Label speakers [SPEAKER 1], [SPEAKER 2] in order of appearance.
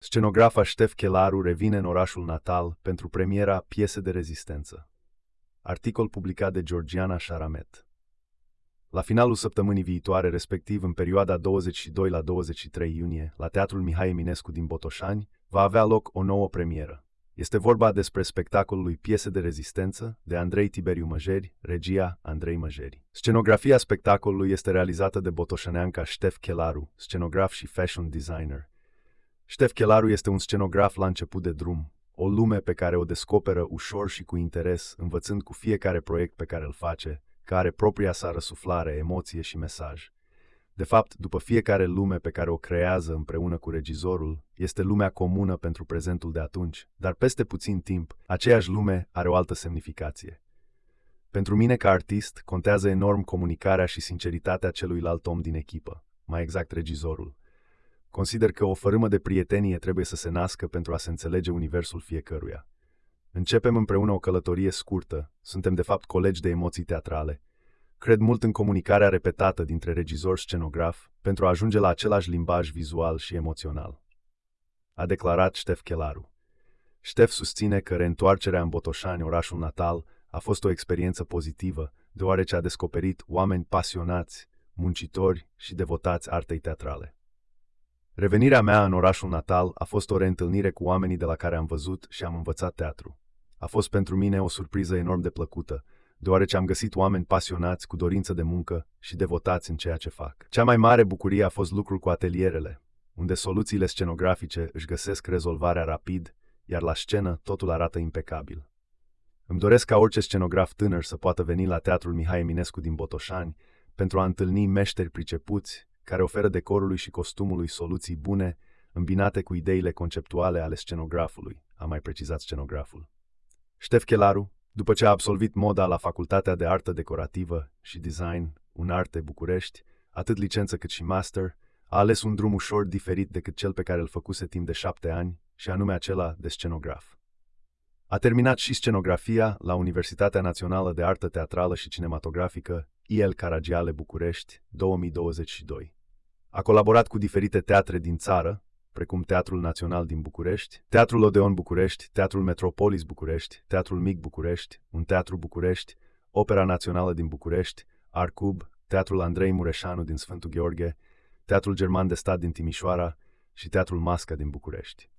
[SPEAKER 1] Scenografa Ștef Chelaru revine în orașul natal pentru premiera Piese de rezistență. Articol publicat de Georgiana Șaramet. La finalul săptămânii viitoare, respectiv în perioada 22 la 23 iunie, la Teatrul Mihai Eminescu din Botoșani, va avea loc o nouă premieră. Este vorba despre spectacolul lui Piese de rezistență, de Andrei Tiberiu Măjeri, regia Andrei Măjeri. Scenografia spectacolului este realizată de botoșaneanca Ștef Chelaru, scenograf și fashion designer. Ștef Chelaru este un scenograf la început de drum, o lume pe care o descoperă ușor și cu interes, învățând cu fiecare proiect pe care îl face, care are propria sa răsuflare, emoție și mesaj. De fapt, după fiecare lume pe care o creează împreună cu regizorul, este lumea comună pentru prezentul de atunci, dar peste puțin timp, aceeași lume are o altă semnificație. Pentru mine, ca artist, contează enorm comunicarea și sinceritatea celuilalt om din echipă, mai exact regizorul. Consider că o fărâmă de prietenie trebuie să se nască pentru a se înțelege universul fiecăruia. Începem împreună o călătorie scurtă, suntem de fapt colegi de emoții teatrale. Cred mult în comunicarea repetată dintre regizor-scenograf pentru a ajunge la același limbaj vizual și emoțional. A declarat Ștef Chelaru. Ștef susține că reîntoarcerea în Botoșani, orașul natal, a fost o experiență pozitivă, deoarece a descoperit oameni pasionați, muncitori și devotați artei teatrale. Revenirea mea în orașul natal a fost o reîntâlnire cu oamenii de la care am văzut și am învățat teatru. A fost pentru mine o surpriză enorm de plăcută, deoarece am găsit oameni pasionați, cu dorință de muncă și devotați în ceea ce fac. Cea mai mare bucurie a fost lucrul cu atelierele, unde soluțiile scenografice își găsesc rezolvarea rapid, iar la scenă totul arată impecabil. Îmi doresc ca orice scenograf tânăr să poată veni la Teatrul Mihai Eminescu din Botoșani pentru a întâlni meșteri pricepuți care oferă decorului și costumului soluții bune, îmbinate cu ideile conceptuale ale scenografului, a mai precizat scenograful. Ștef Chelaru, după ce a absolvit moda la Facultatea de Artă Decorativă și Design, UNARTE București, atât licență cât și master, a ales un drum ușor diferit decât cel pe care îl făcuse timp de 7 ani, și anume acela de scenograf. A terminat și scenografia la Universitatea Națională de Artă Teatrală și Cinematografică I.L. Caragiale București, 2022. A colaborat cu diferite teatre din țară, precum Teatrul Național din București, Teatrul Odeon București, Teatrul Metropolis București, Teatrul Mic București, un teatru București, Opera Națională din București, Arcub, Teatrul Andrei Mureșanu din Sfântul Gheorghe, Teatrul German de Stat din Timișoara și Teatrul Masca din București.